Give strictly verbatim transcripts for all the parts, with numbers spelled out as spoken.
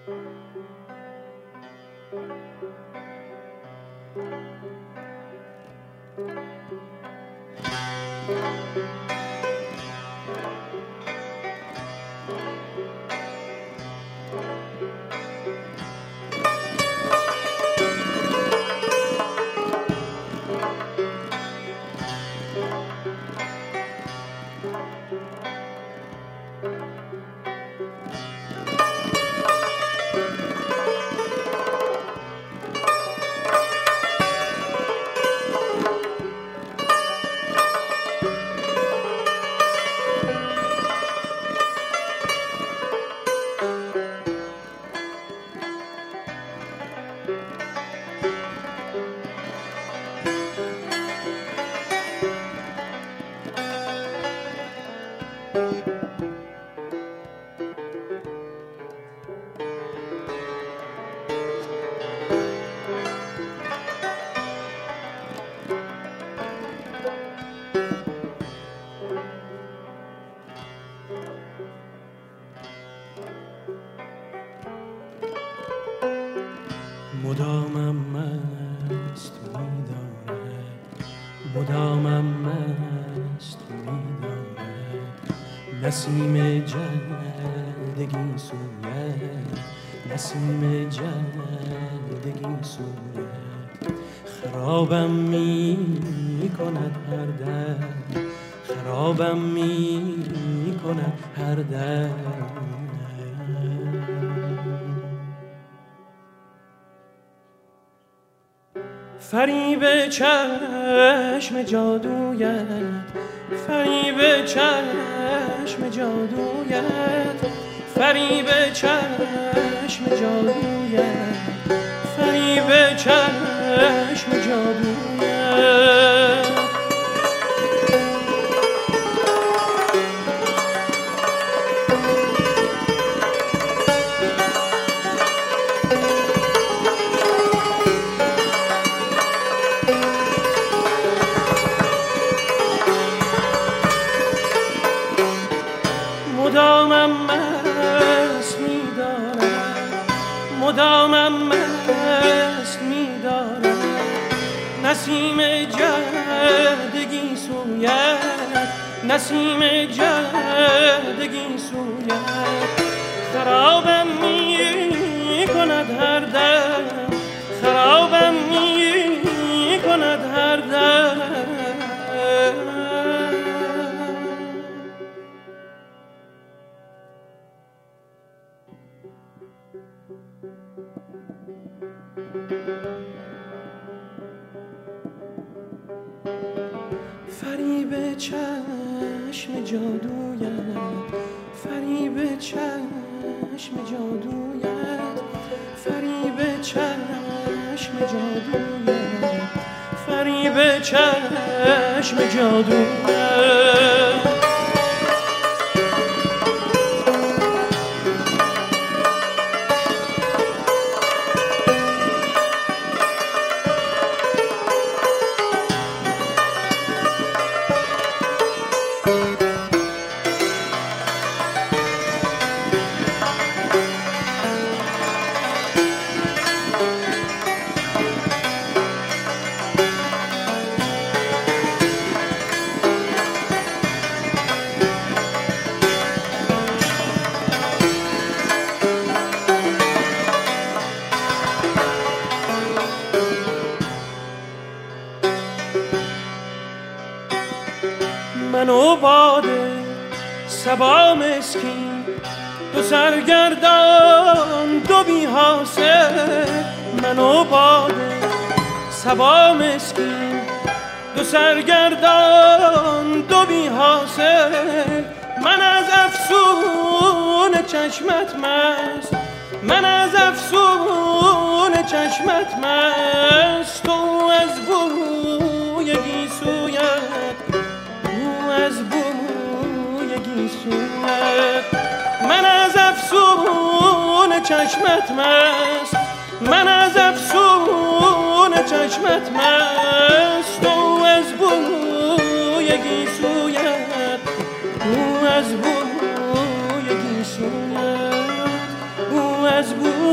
مدامم مست می‌دارد، مدامم مست می‌دارد، نسیم جلدگی سوید، نسیم جلدگی سوید. خرابم می کند هر دم، خرابم می کند هر دم. فریب چشم جادویت، فریب چشم جادویت، فریب چشم جادویت، فریب چشم جادویت. مدامم مست می‌دارد، مدامم مست می‌دارد، نسیم جلدگی سوید، نسیم جلدگی سوید. خرابم می کند هر دم، خرابم می کند هر دم. فریب چشم جادویت، فریب چشم جادویت، فریب چشم جادویت، فریب چشم جادویت. من و باده صبا مسکین، دو سرگردان دو بی حاصل. من و باده صبا مسکین، دو سرگردان دو بی حاصل. من از افسون چشمت مست، من از افسون چشمت مست. تو از بوی گیسویت، از بوی گیسویت. من از افسون چشمت مست، من از افسون چشمت مست. تو از بوی گیسویت، او از بوی گیسویت، او از بوی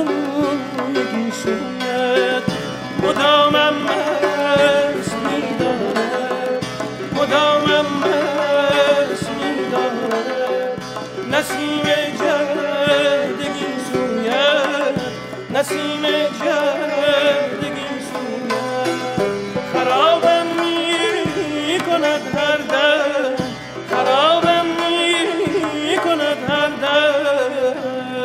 نسیم جردگی سویم خرابم می کند هر دم خرابم می کند هر دم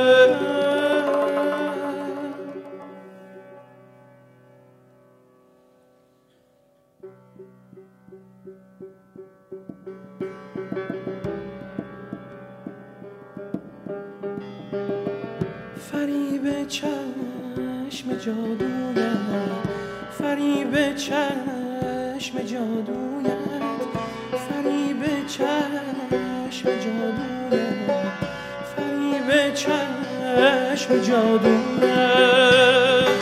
فریب چشم جادویت فریب چشم جادویت فریب چشم جادویت فریب چشم جادویت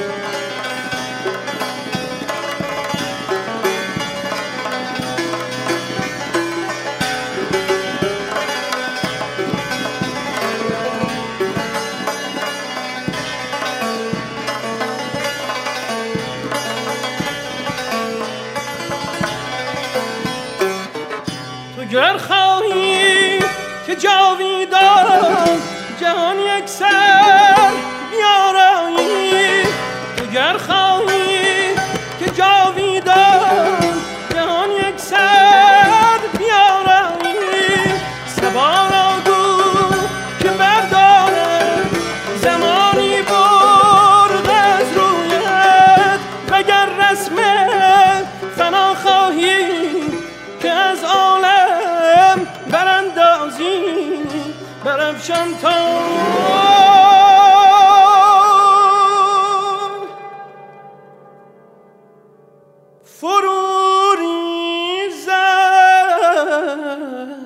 گر خواهی که جاویدان جهان یک سر بیارایی تو گر خواهی که جاویدان جهان یک سر بیارایی صبا را گو که بردارد زمانی برد از رویت وگر رسم فنا خواهی که از عالم براندازی برافشان تا فرو ریزد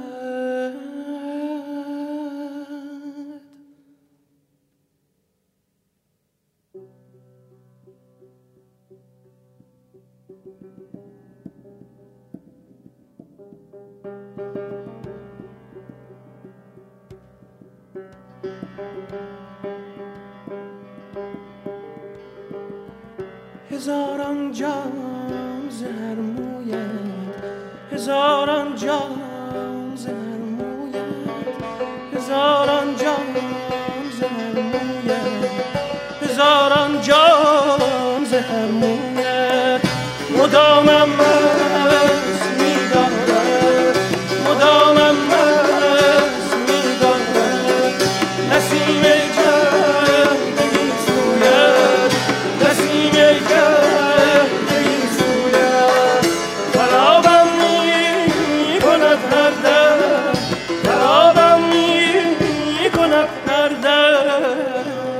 هزاران جام زهر مویت هزاران جام زهر مویت هزاران جام زهر مویت هزاران جام زهر مویت مدامم مست می‌دارد مدامم مست می‌دارد نسیم جردگی سویت نسیم جردگی سویت خرابم می‌کند هر دم خرابم می‌کند هر دم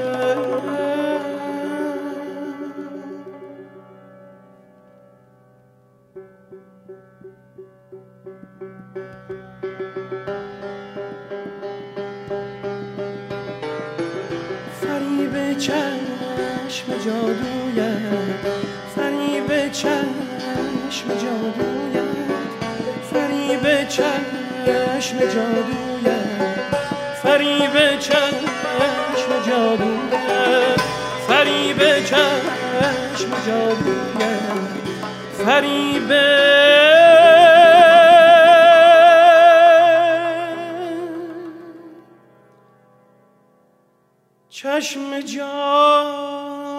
فریب چشم جادویت فریب چشم جادویت فریب چشم جادویت فریب چشم جادویت فریب چشم جادویت فریب چشم جادویت